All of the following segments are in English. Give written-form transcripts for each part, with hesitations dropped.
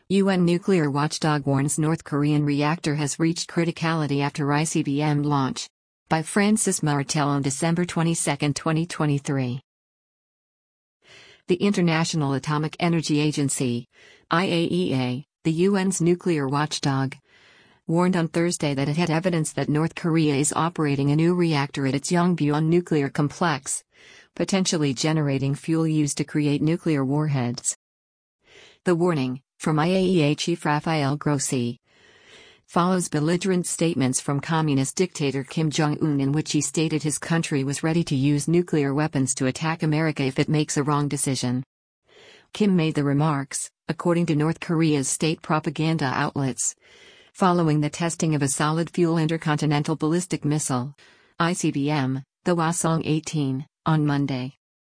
UN nuclear watchdog warns North Korean reactor has reached criticality after ICBM launch. By Francis Martel on December 22, 2023. The International Atomic Energy Agency, IAEA, the UN's nuclear watchdog, warned on Thursday that it had evidence that North Korea is operating a new reactor at its Yongbyon nuclear complex, potentially generating fuel used to create nuclear warheads. The warning, from IAEA Chief Rafael Grossi, follows belligerent statements from communist dictator Kim Jong-un in which he stated his country was ready to use nuclear weapons to attack America if it makes a wrong decision. Kim made the remarks, according to North Korea's state propaganda outlets, following the testing of a solid-fuel intercontinental ballistic missile, ICBM, the Hwasong-18, on Monday.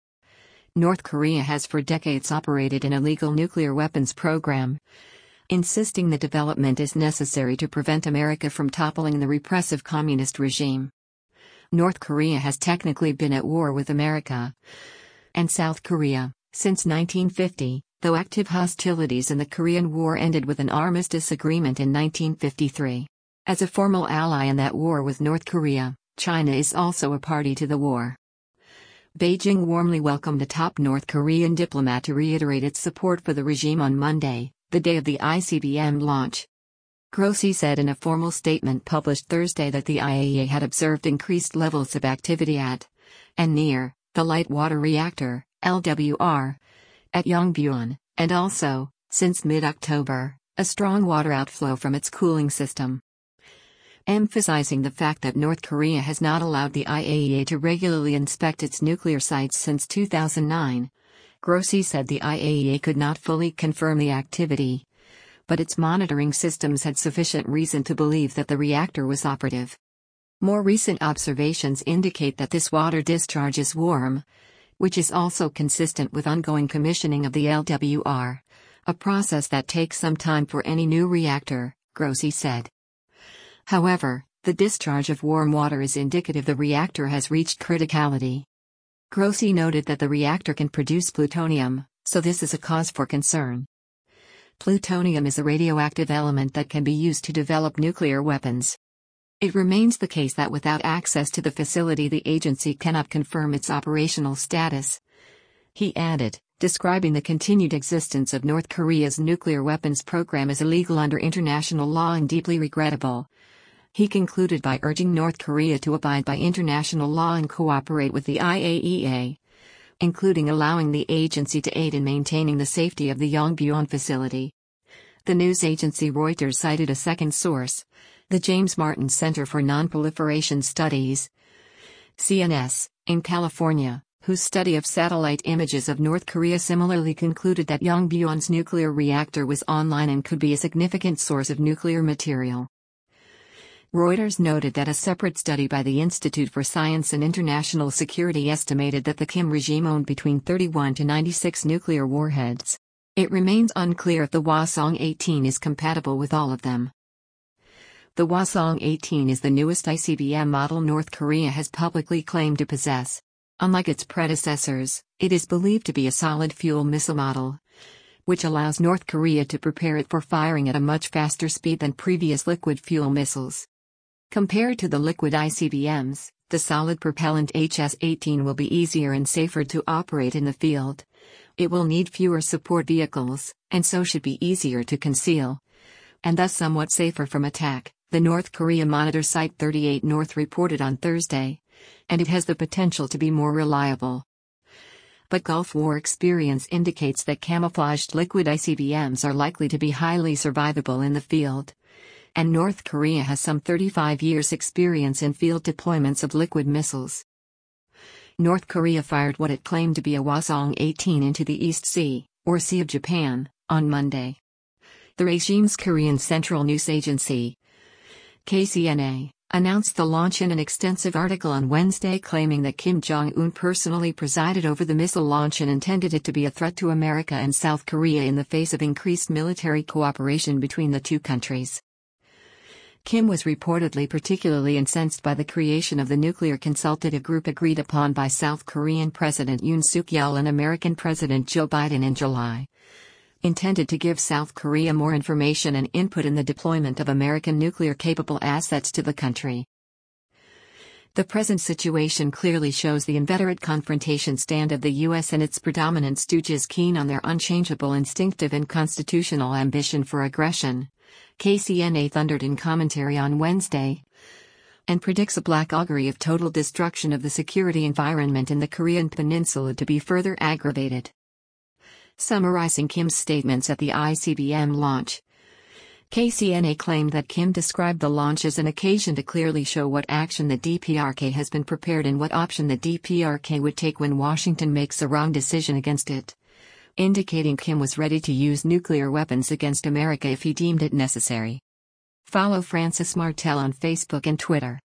North Korea has for decades operated an illegal nuclear weapons program, insisting the development is necessary to prevent America from toppling the repressive communist regime. North Korea has technically been at war with America and South Korea since 1950, though active hostilities in the Korean War ended with an armistice agreement in 1953. As a formal ally in that war with North Korea, China is also a party to the war. Beijing warmly welcomed a top North Korean diplomat to reiterate its support for the regime on Monday, the day of the ICBM launch. Grossi said in a formal statement published Thursday that the IAEA had observed increased levels of activity at and near the light water reactor, LWR, at Yongbyon, and also, since mid-October, a strong water outflow from its cooling system. Emphasizing the fact that North Korea has not allowed the IAEA to regularly inspect its nuclear sites since 2009, Grossi said the IAEA could not fully confirm the activity, but its monitoring systems had sufficient reason to believe that the reactor was operative. More recent observations indicate that this water discharge is warm, which is also consistent with ongoing commissioning of the LWR, a process that takes some time for any new reactor, Grossi said. However, the discharge of warm water is indicative the reactor has reached criticality. Grossi noted that the reactor can produce plutonium, so this is a cause for concern. Plutonium is a radioactive element that can be used to develop nuclear weapons. It remains the case that without access to the facility the agency cannot confirm its operational status. He added, describing the continued existence of North Korea's nuclear weapons program as illegal under international law and deeply regrettable. He concluded by urging North Korea to abide by international law and cooperate with the IAEA, including allowing the agency to aid in maintaining the safety of the Yongbyon facility. The news agency Reuters cited a second source, the James Martin Center for Nonproliferation Studies, CNS, in California, whose study of satellite images of North Korea similarly concluded that Yongbyon's nuclear reactor was online and could be a significant source of nuclear material. Reuters noted that a separate study by the Institute for Science and International Security estimated that the Kim regime owned between 31 to 96 nuclear warheads. It remains unclear if the Hwasong-18 is compatible with all of them. The Hwasong-18 is the newest ICBM model North Korea has publicly claimed to possess. Unlike its predecessors, it is believed to be a solid-fuel missile model, which allows North Korea to prepare it for firing at a much faster speed than previous liquid-fuel missiles. Compared to the liquid ICBMs, the solid propellant HS-18 will be easier and safer to operate in the field. It will need fewer support vehicles, and so should be easier to conceal, and thus somewhat safer from attack, the North Korea monitor site 38 North reported on Thursday, and it has the potential to be more reliable. But Gulf War experience indicates that camouflaged liquid ICBMs are likely to be highly survivable in the field. And North Korea has some 35 years' experience in field deployments of liquid missiles. North Korea fired what it claimed to be a Hwasong-18 into the East Sea, or Sea of Japan, on Monday. The regime's Korean Central News Agency, KCNA, announced the launch in an extensive article on Wednesday claiming that Kim Jong-un personally presided over the missile launch and intended it to be a threat to America and South Korea in the face of increased military cooperation between the two countries. Kim was reportedly particularly incensed by the creation of the nuclear consultative group agreed upon by South Korean President Yoon Suk-yeol and American President Joe Biden in July, intended to give South Korea more information and input in the deployment of American nuclear-capable assets to the country. The present situation clearly shows the inveterate confrontation stand of the U.S. and its predominant stooges keen on their unchangeable instinctive and constitutional ambition for aggression, KCNA thundered in commentary on Wednesday, and predicts a black augury of total destruction of the security environment in the Korean peninsula to be further aggravated. Summarizing Kim's statements at the ICBM launch, KCNA claimed that Kim described the launch as an occasion to clearly show what action the DPRK has been prepared and what option the DPRK would take when Washington makes a wrong decision against it, indicating Kim was ready to use nuclear weapons against America if he deemed it necessary. Follow Francis Martel on Facebook and Twitter.